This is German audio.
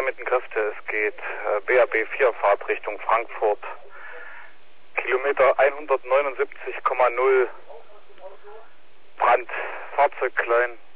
beschleunigten Kräfte. Es geht BAB 4 Fahrt Richtung Frankfurt. Kilometer 179,0 Brand. Fahrzeug klein.